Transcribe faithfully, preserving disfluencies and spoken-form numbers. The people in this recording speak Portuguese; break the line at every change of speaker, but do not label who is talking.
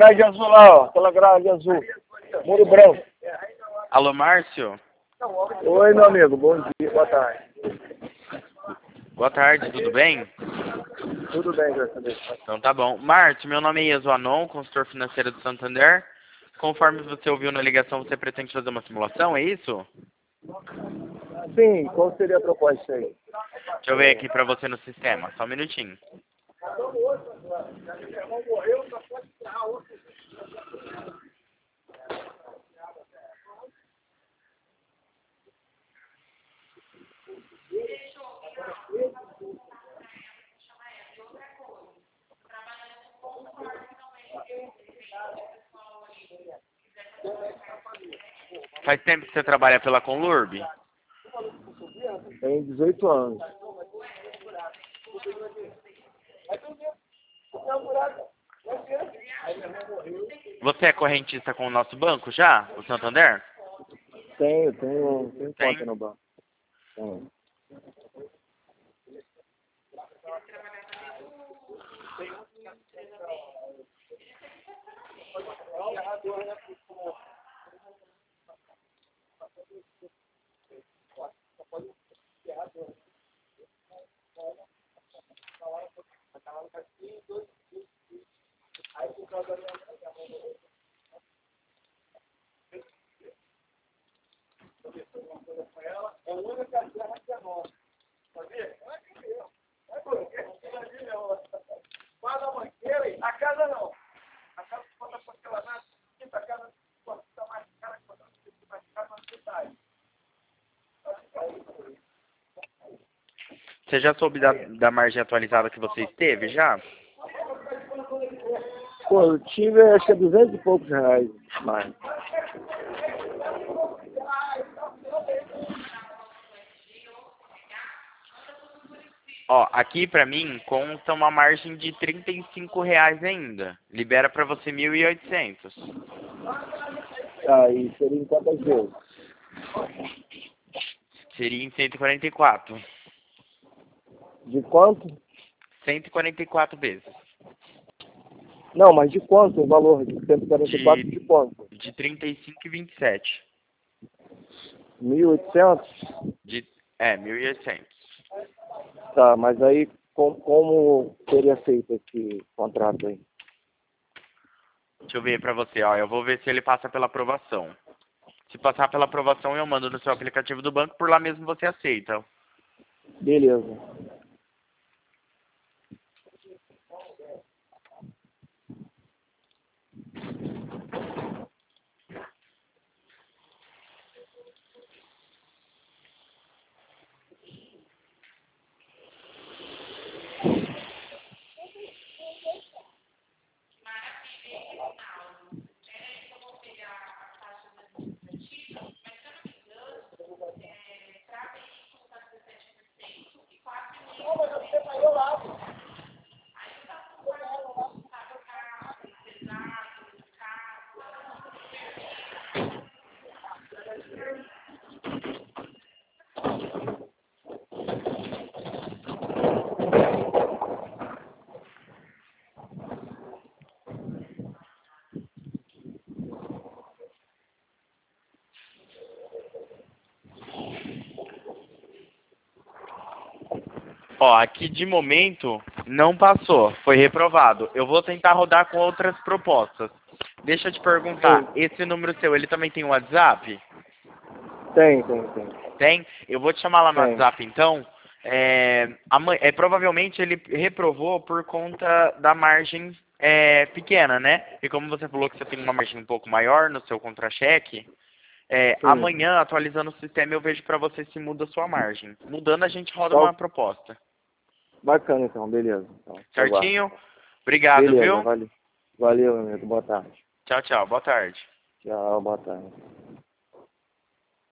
grade azul lá, ó. Aquela grade azul. Muro branco.
Alô, Márcio?
Oi, meu amigo. Bom dia, boa tarde.
Boa tarde, tudo bem?
Tudo bem, graças a Deus.
Então tá bom. Márcio, meu nome é Ieso Anon, consultor financeiro do Santander. Conforme você ouviu na ligação, você pretende fazer uma simulação, é isso?
Sim, qual seria a proposta aí?
Deixa eu ver aqui pra você no sistema, só um minutinho. Faz tempo que você trabalha pela Conlurb?
Tem dezoito anos.
Você é correntista com o nosso banco já, o Santander?
Tenho, tenho, tenho
Tem?
conta no banco. Tenho.
Você já soube da, da margem atualizada que você esteve, já?
Pô, eu tive, acho que é duzentos e poucos reais mais.
Ó, aqui pra mim conta uma margem de trinta e cinco reais ainda. Libera pra você mil e oitocentos.
Tá, e seria em quantas vezes?
Seria em cento e quarenta e quatro.
De quanto?
cento e quarenta e quatro vezes.
Não, mas de quanto o valor de cento e quarenta e quatro de,
De,
de quanto?
de trinta e cinco e vinte e sete.
mil e oitocentos?
De, é, mil e oitocentos.
Tá, mas aí com, como seria feito esse contrato aí?
Deixa eu ver pra você, ó. Eu vou ver se ele passa pela aprovação. Se passar pela aprovação, eu mando no seu aplicativo do banco, por lá mesmo você aceita.
Beleza.
Ó, aqui de momento não passou, foi reprovado. Eu vou tentar rodar com outras propostas. Deixa eu te perguntar,
Sim.
esse número seu, ele também tem um WhatsApp?
Tem, tem, tem.
Tem? Eu vou te chamar lá no
Tem.
WhatsApp então. É, amanhã, é, provavelmente ele reprovou por conta da margem é, pequena, né? E como você falou que você tem uma margem um pouco maior no seu contra-cheque, é,
Sim.
amanhã, atualizando o sistema, eu vejo pra você se muda a sua margem. Mudando, a gente roda
Só
uma proposta.
bacana então, beleza. Então, aguardo.
Certinho? Obrigado,
Beleza,
viu?
valeu. Valeu, meu amigo. Boa tarde.
Tchau, tchau. Boa tarde.
Tchau, boa tarde.